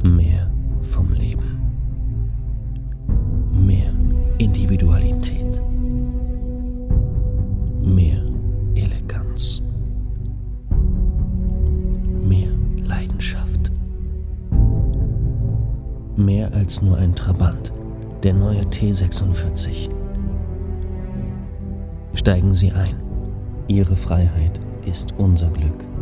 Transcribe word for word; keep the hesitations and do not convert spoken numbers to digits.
Mehr vom Leben. Mehr Individualität. Mehr Eleganz. Mehr Leidenschaft. Mehr als nur ein Trabant. Der neue T sechsundvierzig. Steigen Sie ein. Ihre Freiheit ist unser Glück.